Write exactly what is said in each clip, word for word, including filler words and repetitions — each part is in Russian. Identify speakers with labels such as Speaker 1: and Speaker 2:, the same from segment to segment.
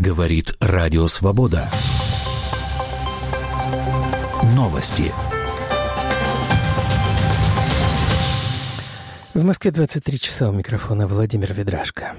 Speaker 1: Говорит Радио Свобода. Новости.
Speaker 2: В Москве двадцать три часа, у микрофона Владимир Ведрашко.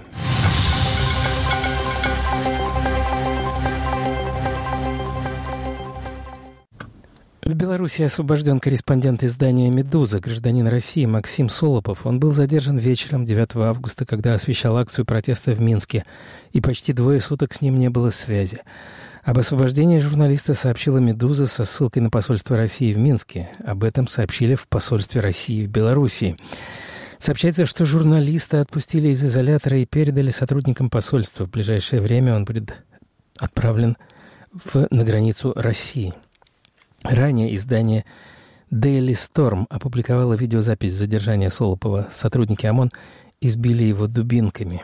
Speaker 2: В Беларуси освобожден корреспондент издания «Медуза», гражданин России Максим Солопов. Он был задержан вечером девятого августа, когда освещал акцию протеста в Минске, и почти двое суток с ним не было связи. Об освобождении журналиста сообщила «Медуза» со ссылкой на посольство России в Минске. Об этом сообщили в посольстве России в Беларуси. Сообщается, что журналиста отпустили из изолятора и передали сотрудникам посольства. В ближайшее время он будет отправлен в, на границу России. Ранее издание Daily Storm опубликовало видеозапись задержания Солопова. Сотрудники ОМОН избили его дубинками.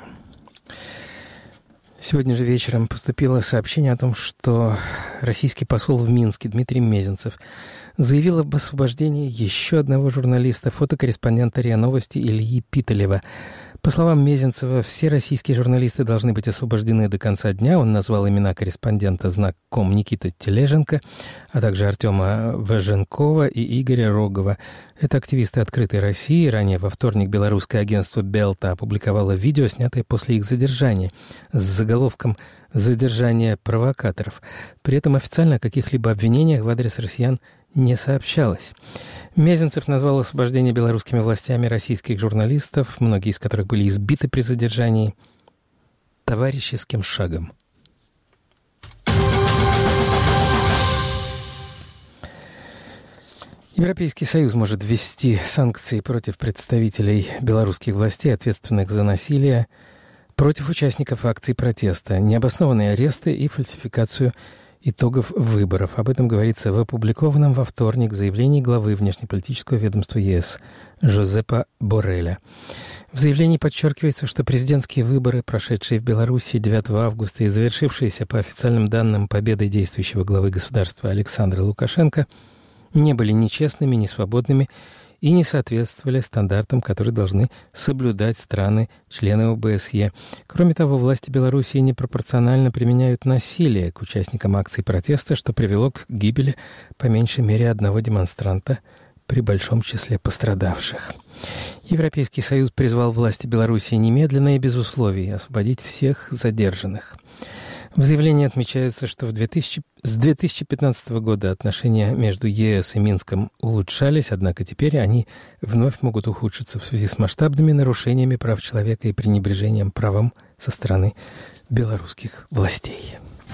Speaker 2: Сегодня же вечером поступило сообщение о том, что российский посол в Минске Дмитрий Мезенцев заявил об освобождении еще одного журналиста, фотокорреспондента РИА Новости Ильи Питалева. По словам Мезенцева, все российские журналисты должны быть освобождены до конца дня. Он назвал имена корреспондента знаком Никиты Тележенко, а также Артема Важенкова и Игоря Рогова. Это активисты «Открытой России». Ранее во вторник белорусское агентство «Белта» опубликовало видео, снятое после их задержания, с заголовком «Задержание провокаторов». При этом официально о каких-либо обвинениях в адрес россиян не сообщалось. Мезенцев назвал освобождение белорусскими властями российских журналистов, многие из которых были избиты при задержании, товарищеским шагом. Европейский Союз может ввести санкции против представителей белорусских властей, ответственных за насилие, против участников акций протеста, необоснованные аресты и фальсификацию итогов выборов. Об этом говорится в опубликованном во вторник заявлении главы внешнеполитического ведомства ЕС Жозепа Борреля. В заявлении подчеркивается, что президентские выборы, прошедшие в Беларуси девятого августа и завершившиеся по официальным данным победой действующего главы государства Александра Лукашенко, не были ни честными, ни свободными и не соответствовали стандартам, которые должны соблюдать страны-члены о бэ эс е. Кроме того, власти Белоруссии непропорционально применяют насилие к участникам акций протеста, что привело к гибели по меньшей мере одного демонстранта при большом числе пострадавших. Европейский Союз призвал власти Белоруссии немедленно и без условий освободить всех задержанных. В заявлении отмечается, что в две тысячи, с две тысячи пятнадцатого года отношения между ЕС и Минском улучшались, однако теперь они вновь могут ухудшиться в связи с масштабными нарушениями прав человека и пренебрежением правом со стороны белорусских властей.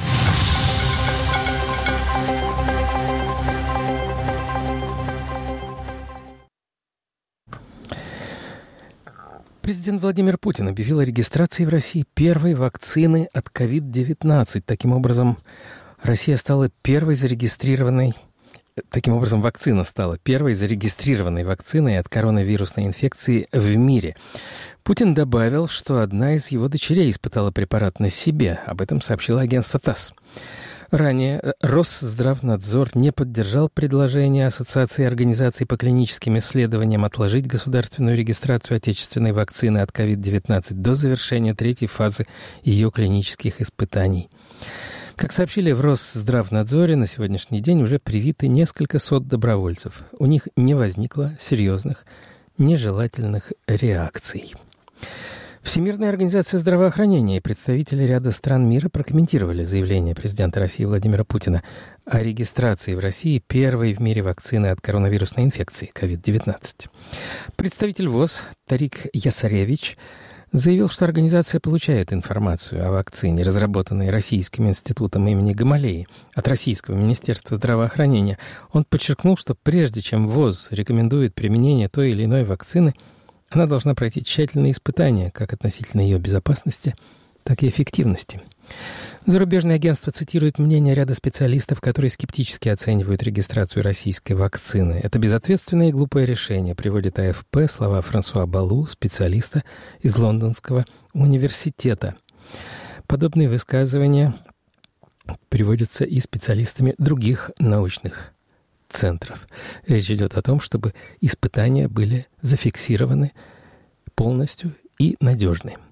Speaker 2: Президент Владимир Путин объявил о регистрации в России первой вакцины от ковид девятнадцать. Таким образом, Россия стала первой зарегистрированной, таким образом, вакцина стала первой зарегистрированной вакциной от коронавирусной инфекции в мире. Путин добавил, что одна из его дочерей испытала препарат на себе. Об этом сообщило агентство ТАСС. Ранее Россздравнадзор не поддержал предложение Ассоциации организаций по клиническим исследованиям отложить государственную регистрацию отечественной вакцины от ковид девятнадцать до завершения третьей фазы ее клинических испытаний. Как сообщили в Россздравнадзоре, на сегодняшний день уже привиты несколько сот добровольцев. У них не возникло серьезных нежелательных реакций. Всемирная организация здравоохранения и представители ряда стран мира прокомментировали заявление президента России Владимира Путина о регистрации в России первой в мире вакцины от коронавирусной инфекции ковид девятнадцать. Представитель ВОЗ Тарик Ясаревич заявил, что организация получает информацию о вакцине, разработанной Российским институтом имени Гамалеи от Российского министерства здравоохранения. Он подчеркнул, что прежде чем ВОЗ рекомендует применение той или иной вакцины, она должна пройти тщательные испытания как относительно ее безопасности, так и эффективности. Зарубежные агентства цитируют мнение ряда специалистов, которые скептически оценивают регистрацию российской вакцины. Это безответственное и глупое решение, приводит А Эф Пэ слова Франсуа Балу, специалиста из Лондонского университета. Подобные высказывания приводятся и специалистами других научных центров. Речь идет о том, чтобы испытания были зафиксированы полностью и надежны.